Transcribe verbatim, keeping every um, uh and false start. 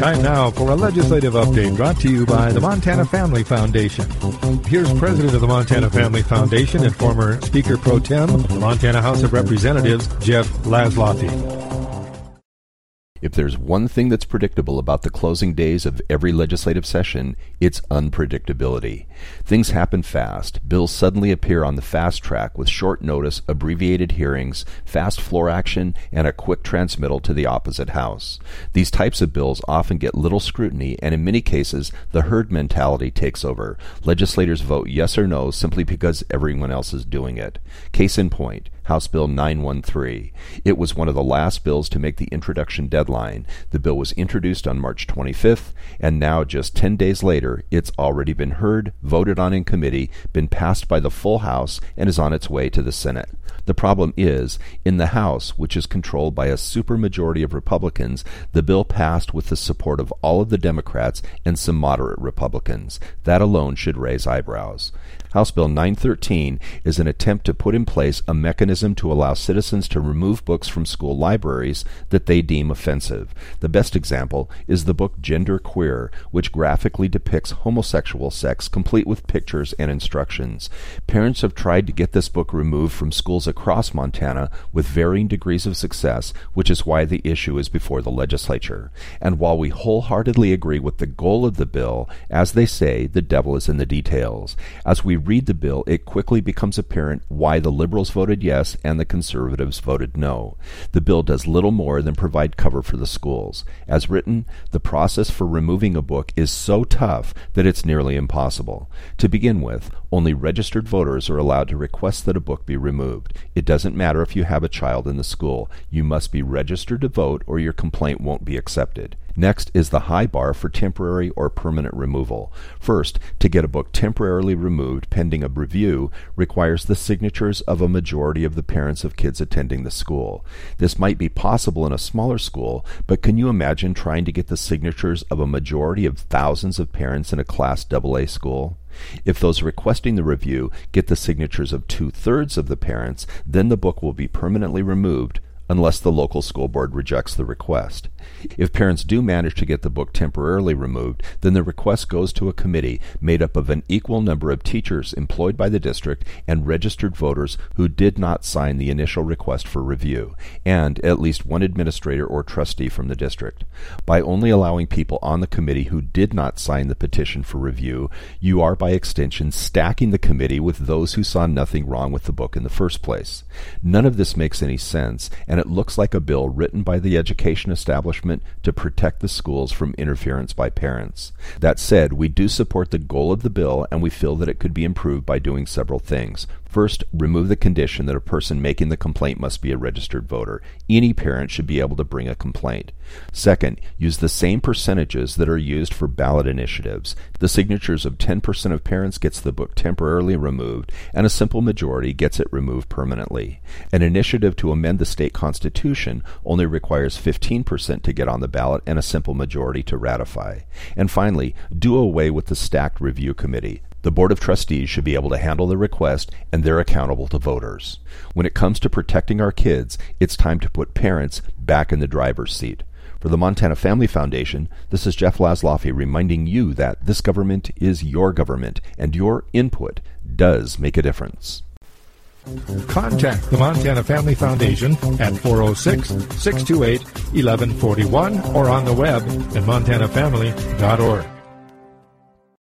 Time now for a legislative update brought to you by the Montana Family Foundation. Here's President of the Montana Family Foundation and former Speaker Pro Tem, the Montana House of Representatives, Jeff Laszloffy. If there's one thing that's predictable about the closing days of every legislative session, it's unpredictability. Things happen fast. Bills suddenly appear on the fast track with short notice, abbreviated hearings, fast floor action, and a quick transmittal to the opposite house. These types of bills often get little scrutiny, and in many cases, the herd mentality takes over. Legislators vote yes or no simply because everyone else is doing it. Case in point, House Bill nine one three. It was one of the last bills to make the introduction deadline. The bill was introduced on March twenty-fifth, and now just ten days later, it's already been heard, voted on in committee, been passed by the full House, and is on its way to the Senate. The problem is, in the House, which is controlled by a supermajority of Republicans, the bill passed with the support of all of the Democrats and some moderate Republicans. That alone should raise eyebrows. House Bill nine thirteen is an attempt to put in place a mechanism to allow citizens to remove books from school libraries that they deem offensive. The best example is the book Gender Queer, which graphically depicts homosexual sex, complete with pictures and instructions. Parents have tried to get this book removed from schools across Montana with varying degrees of success, which is why the issue is before the legislature. And while we wholeheartedly agree with the goal of the bill, as they say, the devil is in the details. As we read the bill, it quickly becomes apparent why the Liberals voted yes and the Conservatives voted no. The bill does little more than provide cover for the schools. As written, the process for removing a book is so tough that it's nearly impossible. To begin with, only registered voters are allowed to request that a book be removed. It doesn't matter if you have a child in the school. You must be registered to vote or your complaint won't be accepted. Next is the high bar for temporary or permanent removal. First, to get a book temporarily removed pending a review requires the signatures of a majority of the parents of kids attending the school. This might be possible in a smaller school, but can you imagine trying to get the signatures of a majority of thousands of parents in a Class double A school? If those requesting the review get the signatures of two-thirds of the parents, then the book will be permanently removed, unless the local school board rejects the request. If parents do manage to get the book temporarily removed, then the request goes to a committee made up of an equal number of teachers employed by the district and registered voters who did not sign the initial request for review, and at least one administrator or trustee from the district. By only allowing people on the committee who did not sign the petition for review, you are by extension stacking the committee with those who saw nothing wrong with the book in the first place. None of this makes any sense, and it looks like a bill written by the education establishment to protect the schools from interference by parents. That said, we do support the goal of the bill, and we feel that it could be improved by doing several things. First, remove the condition that a person making the complaint must be a registered voter. Any parent should be able to bring a complaint. Second, use the same percentages that are used for ballot initiatives. The signatures of ten percent of parents gets the book temporarily removed, and a simple majority gets it removed permanently. An initiative to amend the state constitution only requires fifteen percent to get on the ballot and a simple majority to ratify. And finally, do away with the stacked review committee. The Board of Trustees should be able to handle the request, and they're accountable to voters. When it comes to protecting our kids, it's time to put parents back in the driver's seat. For the Montana Family Foundation, this is Jeff Laszloffy reminding you that this government is your government, and your input does make a difference. Contact the Montana Family Foundation at four oh six, six two eight, one one four one or on the web at montana family dot org.